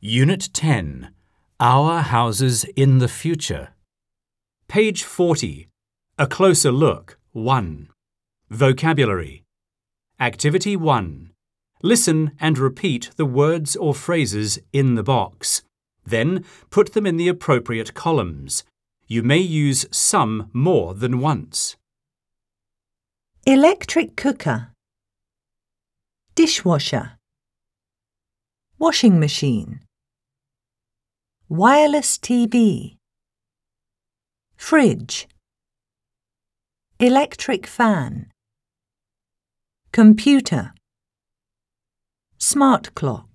Unit 10. Our Houses in the Future. Page 40. A Closer Look 1. Vocabulary. Activity 1. Listen and repeat the words or phrases in the box. Then put them in the appropriate columns. You may use some more than once. Electric cooker, dishwasher, washing machine, wireless TV, fridge, electric fan, computer, smart clock.